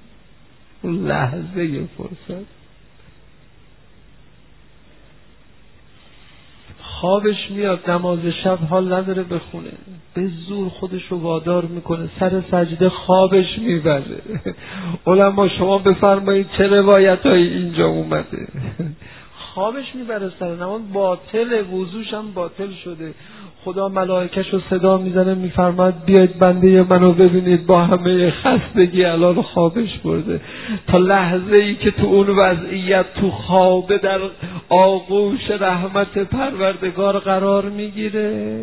لحظه فرصت. خوابش میاد، نماز شب حال نداره بخونه، به زور خودش رو وادار میکنه، سر سجده خوابش میبره. علما شما بفرمایید چه روایتایی اینجا اومده. خوابش میبره سر نماز، باطله، وضوش هم باطل شده. خدا ملائکش رو صدا میزنه میفرماد بیاید بنده منو ببینید با همه خستگی الان خوابش برده. تا لحظه ای که تو اون وضعیت تو خوابه در آغوش رحمت پروردگار قرار میگیره،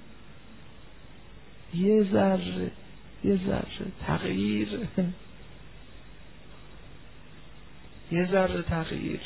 یه ذره تغییر، یه ذره تغییر.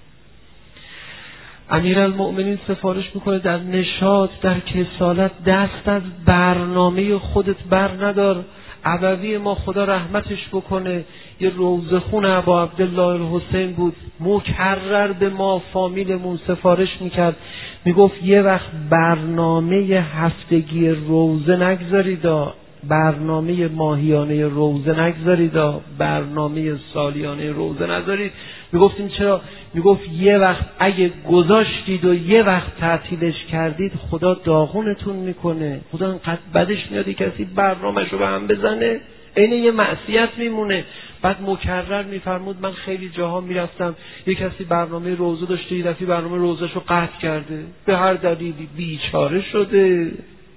امیرالمؤمنین سفارش میکنه در نشاط، در کسالت دست از برنامه خودت بر ندار. عبوی ما خدا رحمتش بکنه یه روضه خون ابا عبدالله الحسین بود، مکرر به ما فامیلمون سفارش میکرد، میگفت یه وقت برنامه هفتگی روضه نگذارید، برنامه ماهیانه روضه نگذارید، برنامه سالیانه روضه نذارید. میگفتیم چرا؟ میگفت یه وقت اگه گذاشتید و یه وقت تعطیلش کردید خدا داغونتون میکنه. خدا انقدر بدش میاد کسی برنامه‌ش رو به هم بزنه، عین یه معصیت میمونه. بعد مکرر میفرمود من خیلی جاها میرفتم یه کسی برنامه روزه داشته، یه دفعه برنامه روزه‌ش رو قطع کرده به هر دلیلی، بیچاره شده.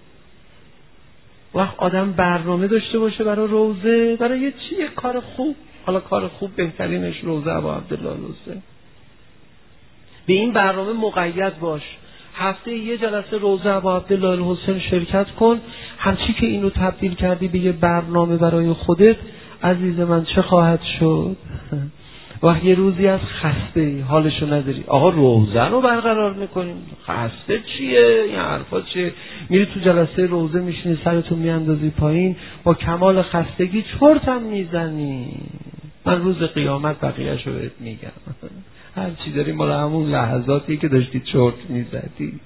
وقت آدم برنامه داشته باشه برای روزه، برای یه کار خوب، حالا کار خوب بهترینش روزه ابا عبدالله الحسین، به این برنامه مقید باش. هفته یه جلسه روزه ابا عبدالله الحسین شرکت کن. همچی که اینو تبدیل کردی به یه برنامه برای خودت، عزیز من چه خواهد شد؟ وقت یه روزی از خسته حالشو نداری، آقا روزه رو برقرار میکنیم، خسته چیه؟ این حرفا چیه؟ میری تو جلسه روزه میشینی سرتو میاندازی پایین، با کمال خستگی چرتم میزنی. من روز قیامت بقیه‌شو بهت میگم. هر چی داری مال همون لحظاتی که داشتی چرت میزدی.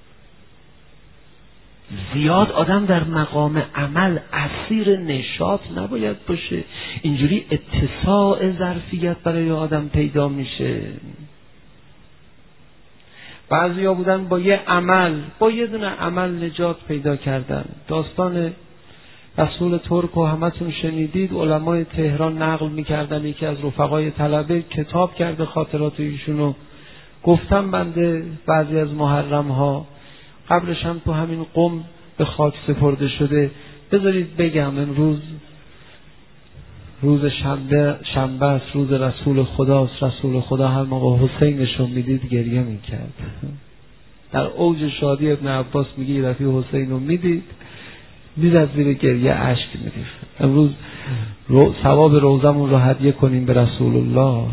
زیاد آدم در مقام عمل اسیر نشاط نباید باشه، اینجوری اتساع ظرفیت برای آدم پیدا میشه. بعضیا بودن با یه عمل، با یه دونه عمل نجات پیدا کردن. داستان رسول ترک و همتون شنیدید، علمای تهران نقل میکردن، یکی از رفقای طلبه کتاب کرده خاطرات ایشونو. گفتم بنده بعضی از محرم ها قبلش هم تو همین قم به خاک سپرده شده. بذارید بگم امروز روز شنبه است، روز رسول خداست. رسول خدا هر موقع حسینشو میدید گریه میکرد. در اوج شادی ابن عباس میگه یه دفعه حسینو میدید میزد زیر گریه اشک میریخت. امروز ثواب روزمون رو هدیه کنیم به رسول الله.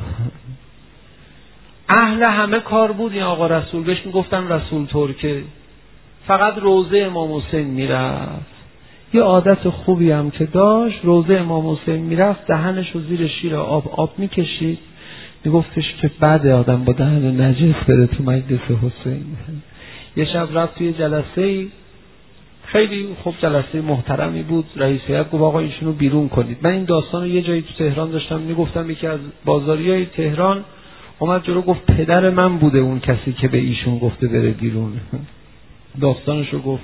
اهل همه کار بود این آقا رسول، بهش میگفتن رسول ترکه، فقط روزه امام حسین میرفت. یه عادت خوبی هم که داشت، روزه امام حسین میرفت دهنش رو زیر شیر آب میکشید، میگفتش که بعد آدم با دهن نجس بره تو مجلس حسین. یه شب رفت توی جلسه خیلی خوب، جلسه محترمی بود، رئیس هیئت گفت آقا ایشونو بیرون کنید. من این داستان رو یه جایی تو تهران داشتم میگفتم، یکی از بازاریای تهران اومد جلو گفت پدر من بوده اون کسی که به ایشون گفته بره بیرون. داستانشو گفت.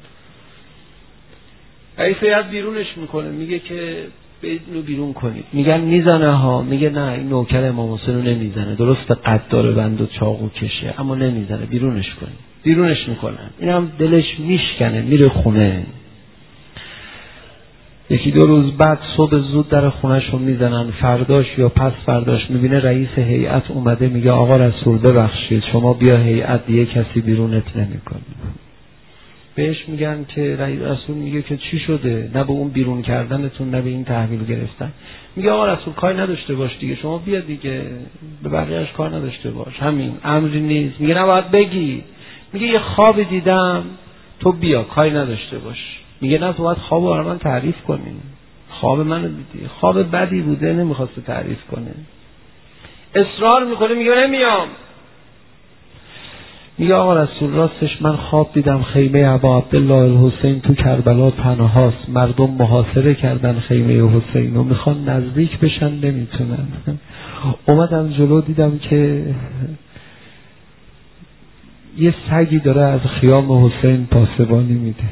رئیس هیئت بیرونش میکنه، میگه که اینو بیرون کنید. میگن میزنه ها، میگه نه این نوکر امام حسین رو نمیزنه، درسته قد داره بند و چاقو کشه اما نمیزنه، بیرونش کنید. بیرونش میکنن، این هم دلش میشکنه میره خونه. یکی دو روز بعد صبح زود در خونش رو میزنن، فرداش یا پس فرداش میبینه رئیس هیئت اومده، میگه آقا رسول ببخشید شما بیا هیئت دیگه کسی بیرونت نمیکنه. بهش میگن که رئیس رسول میگه که چی شده؟ نه به اون بیرون کردنتون نه به این تحویل گرفتن. میگه آقا رسول کاری نداشته باش دیگه، شما بیا دیگه، به بقیه‌اش کار نداشته باش، همین امری نیست. میگه نباید بگی. میگه یه خواب دیدم، تو بیا کاری نداشته باش. میگه نه تو باید خواب رو برای من تعریف کنی، خواب منو دیدی، خواب بدی بوده نمیخواسته تعریف کنه. اصرار میکنه، میگه نمیام. میگه آقا رسول راستش من خواب دیدم خیمه ابا عبدالله الحسین تو کربلا پناهاست، مردم محاصره کردن خیمه حسین و میخوان نزدیک بشن نمیتونن. اومدم جلو دیدم که یه سگی داره از خیام حسین پاسبانی میده.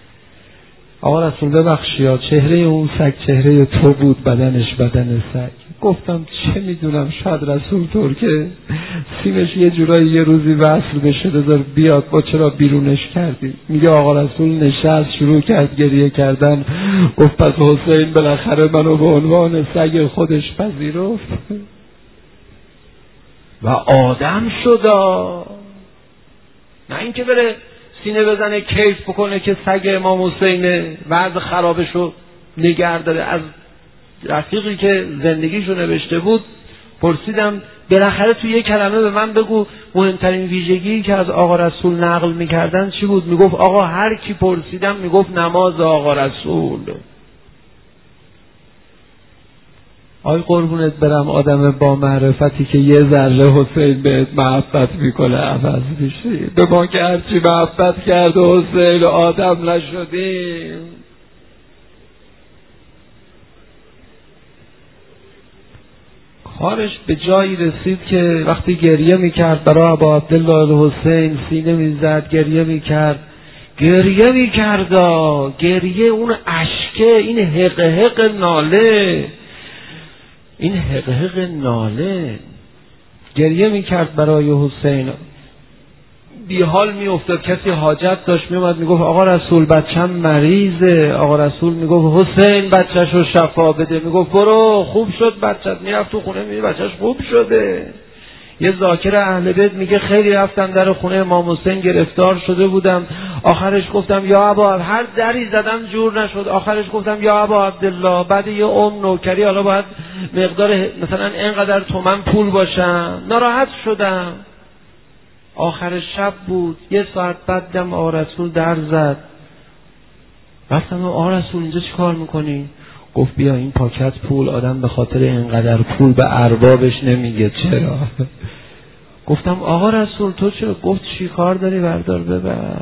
آقا رسول ببخشید چهره اون سگ چهره تو بود، بدنش بدن سگ. گفتم چه میدونم، شاید رسول طور که سیمش یه جورایی یه روزی وصل بشه بذار بیاد، با چرا بیرونش کردی؟ میگه آقا رسول نشست شروع کرد گریه کردن، گفت پس حسین بالاخره منو به عنوان سگ خودش پذیرفت و آدم شد. نه اینکه بره سینه بزنه کیف بکنه که سگ امام حسینه وضع خرابشو نگه داره. از رفیقی که زندگیشو نوشته بود پرسیدم بالاخره تو یه کلمه به من بگو مهمترین ویژگی که از آقا رسول نقل میکردن چی بود؟ میگفت آقا هر کی پرسیدم میگفت نماز آقا رسول. آی قربونت برم، آدم با معرفتی که یه ذره حسین بهت محبت میکنه عوض میشی. به ما که هرچی محبت کرد حسین آدم نشدیم. کارش به جایی رسید که وقتی گریه میکرد برای ابا عبدالله الحسین سینه میزد، گریه میکرد گریه اون اشکه، این حق ناله گریه میکرد برای حسین. بی حال میافتاد، کسی حاجت داشت میومد میگفت آقا رسول بچم مریضه، آقا رسول میگفت حسین بچه‌شو شفا بده، میگفت برو خوب شد بچت، میرفت تو خونه میگه بچه‌ش خوب شده. یه ذاکر اهل بیت میگه خیلی رفتم در خونه امام حسین گرفتار شده بودم، آخرش گفتم یا ابا، هر دری زدم جور نشد، آخرش گفتم یا ابا عبدالله بعد یه نوکری حالا باید مقدار مثلا اینقدر تومن پول باشم، ناراحت شدم. آخر شب بود، یه ساعت بعد دم آقا رسول در زد. رفتم آقا رسول اینجا چی کار میکنی؟ گفت بیا این پاکت پول، آدم به خاطر اینقدر پول به اربابش نمیگه چرا. گفتم آقا رسول تو چرا؟ گفت چی کار داری بردار ببر.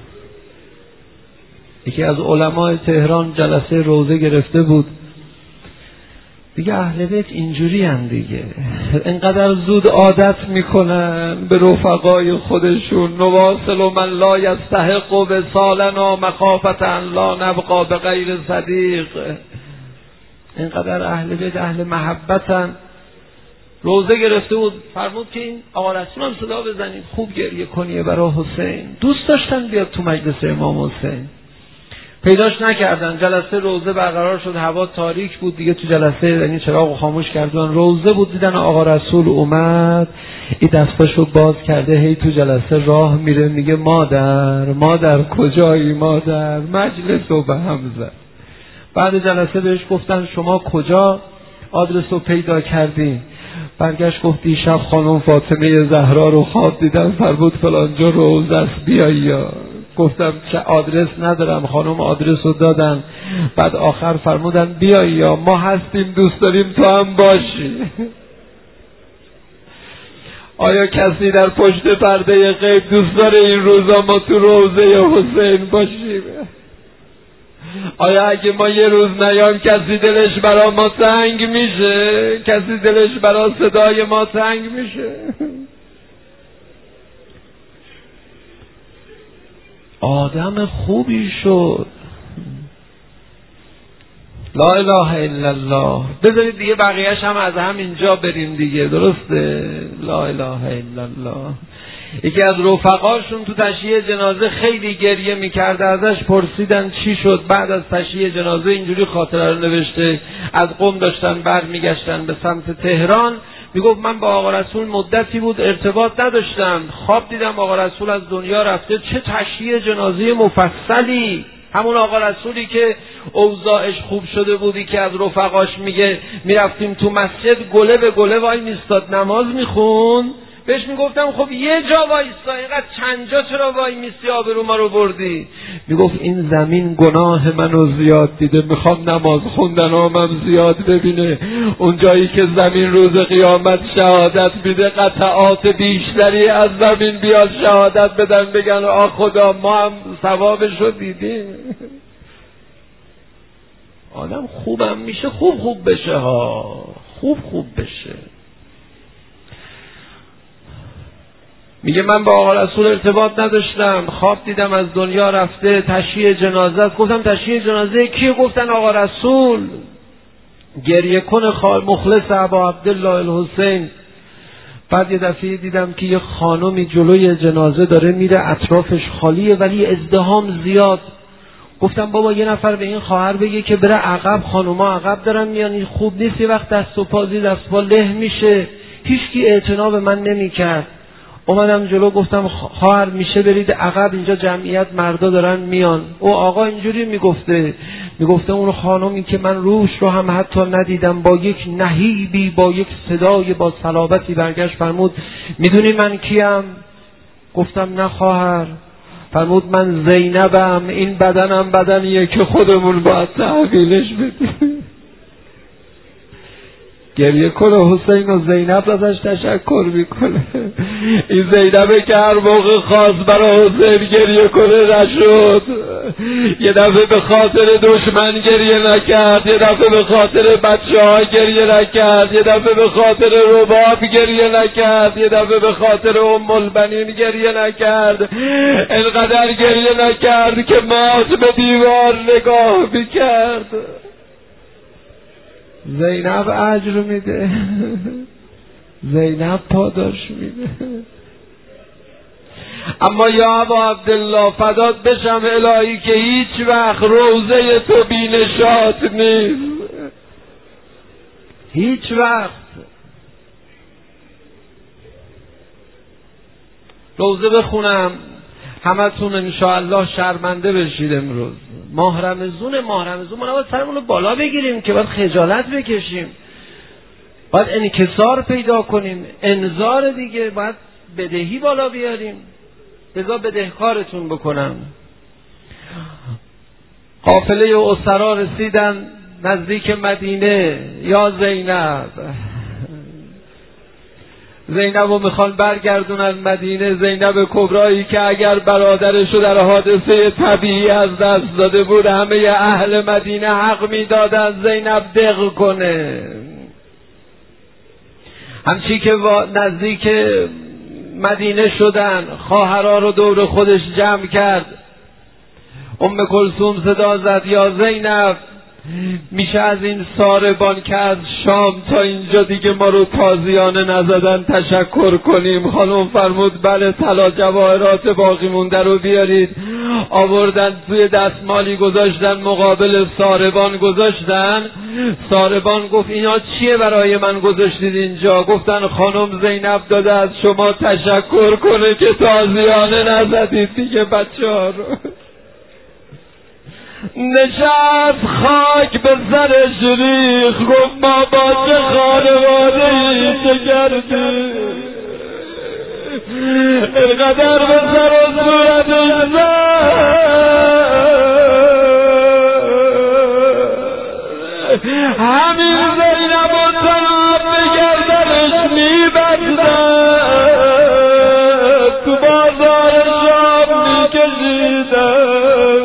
یکی از علمای تهران جلسه روزه گرفته بود، دیگه اهل بیت اینجوری هم دیگه، اینقدر زود عادت میکنن به رفقای خودشون. نواصل من لا یستحق وصالنا مخافة ان لا نبقى بغیر صدیق. اینقدر اهل بیت اهل محبتن. روزه گرفته بود، فرمود که این آقا رسول هم صدا بزنید خوب گریه کنیه برای حسین. دوست داشتن بیاد تو مجلس امام حسین، پیداش نکردن. جلسه روزه برقرار شد، هوا تاریک بود دیگه، تو جلسه یعنی چراغو خاموش کردن، روزه بود، دیدن آقا رسول اومد، این دستاشو باز کرده هی تو جلسه راه میره، میگه مادر کجایی مادر؟ مجلسو به هم زد. بعد جلسه بهش گفتن شما کجا آدرسو پیدا کردی؟ برگشت گفت دیشب خانم فاطمه زهرا رو خواب دیدم، فرمود فلانجا روزه است بیایی. یا گفتم چه آدرس ندارم، خانم آدرس رو دادن. بعد آخر فرمودن بیایی یا ما هستیم دوست داریم تو هم باشی. آیا کسی در پشت پرده غیب دوست داره این روزا ما تو روضه حسین باشیم؟ آیا اگه ما یه روز نیام کسی دلش برا ما تنگ میشه؟ کسی دلش برا صدای ما تنگ میشه؟ آدم خوبی شد. لا اله الا الله. بذارید دیگه بقیهش هم از همینجا بریم دیگه، درسته؟ لا اله الا الله. یکی از رفقاشون تو تشییع جنازه خیلی گریه میکرده، ازش پرسیدن چی شد. بعد از تشییع جنازه اینجوری خاطره رو نوشته، از قم داشتن برمیگشتن به سمت تهران، میگفت من با آقا رسول مدتی بود ارتباط نداشتم، خواب دیدم آقا رسول از دنیا رفته. چه تشییع جنازه مفصلی! همون آقا رسولی که اوضاعش خوب شده بودی که از رفقاش میگه میرفتیم تو مسجد گله به گله وای میستاد نماز میخون، بهش میگفتم خب یه جا وایسا، اینقدر چند جا چرا وای میستی آبرو ما رو بردی؟ میگفت این زمین گناه منو زیاد دیده، میخوام نماز خوندنامم زیاد ببینه. اون جایی که زمین روز قیامت شهادت میده قطعات بیشتری از زمین بیاد شهادت بدن، بگن آ خدا ما هم ثوابشو دیدیم. آدم خوبم میشه خوب بشه ها، خوب بشه. میگه من با آقا رسول ارتباط نداشتم، خواب دیدم از دنیا رفته، تشییع جنازه است. گفتم تشییع جنازه کیه؟ گفتن آقا رسول. گریه کن مخلص ابا عبدالله الحسین. بعد یه دفعه دیدم که یه خانمی جلوی جنازه داره میره، اطرافش خالیه ولی ازدحام زیاد. گفتم بابا یه نفر به این خواهر بگه که بره عقب، خانوما عقب دارن میان، خوب نیست یه وقت دست و پا له میشه. هیچکی اعتنا به من نمیکرد. اومدم جلو گفتم خواهر میشه برید عقب، اینجا جمعیت مردا دارن میان. او آقا اینجوری میگفته اون خانمی که من روش رو هم حتی ندیدم با یک نهیبی، با یک صدای با صلابتی برگشت فرمود میدونی من کیم؟ گفتم نه خواهر. فرمود من زینبم، این بدنم بدنیه که خودمون باید تحویلش بدیم. گریه کنه حسین و زینب ازش تشکر میکنه. این زینبه که هر موقع خواست برای حسین گریه کنه نشد. یه دفعه به خاطر دشمن گریه نکرد، یه دفعه به خاطر بچه ها گریه نکرد، یه دفعه به خاطر رباب گریه نکرد، یه دفعه به خاطر ام البنین گریه نکرد. انقدر گریه نکرد که مات به دیوار نگاه میکرد. زینب اجر میده، زینب پاداش میده. اما یا ابا عبدالله فدات بشم الهی که هیچ وقت روضه تو بینشات نیست، هیچ وقت. روضه بخونم همتون انشاءالله شرمنده بشید. امروز ماه رمضان ما نباید سرمون رو بالا بگیریم که باید خجالت بکشیم، باید انکسار پیدا کنیم، انذار دیگه، باید بدهی بالا بیاریم. لذا بدهکارتون بکنم. قافله اسرا رسیدن نزدیک مدینه. یا زینب رو میخوان برگردونن مدینه. زینب کبرایی که اگر برادرشو در حادثه طبیعی از دست داده بود همه اهل مدینه حق میدادن زینب دق کنه. همچی که نزدیک مدینه شدن خواهرها رو دور خودش جمع کرد. ام کلثوم صدا زد یا زینب میشه از این ساربان که از شام تا اینجا دیگه ما رو تازیانه نزدن تشکر کنیم؟ خانم فرمود بله، طلا جواهرات باقی مونده رو بیارید. آوردن توی دستمالی گذاشتن، مقابل ساربان گذاشتن. ساربان گفت اینا چیه برای من گذاشتید اینجا؟ گفتن خانم زینب داده از شما تشکر کنه که تازیانه نزدید دیگه بچه ها رو. نشست خاک به سرش ریخت، گفت ما با چه خانواده‌ای چه کردیم؟ اینقدر به سر و صورتش زد، همین زینب و طلب به گردنش می‌بستن، تو بازار شام می‌کشیدن.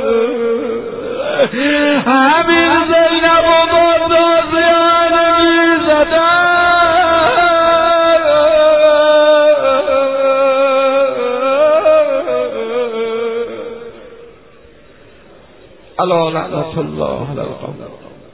همین زینب و با تازیانه می‌زدن. الا لعنت الله علی القوم.